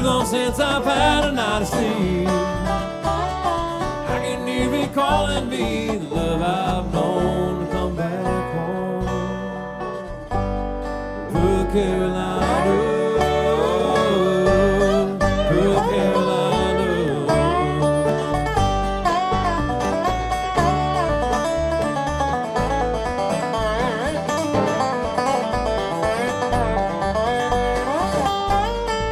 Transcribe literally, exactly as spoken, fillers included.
long since I've had a night of sleep. I can hear me calling me the love I've known to come back home. Put Carolina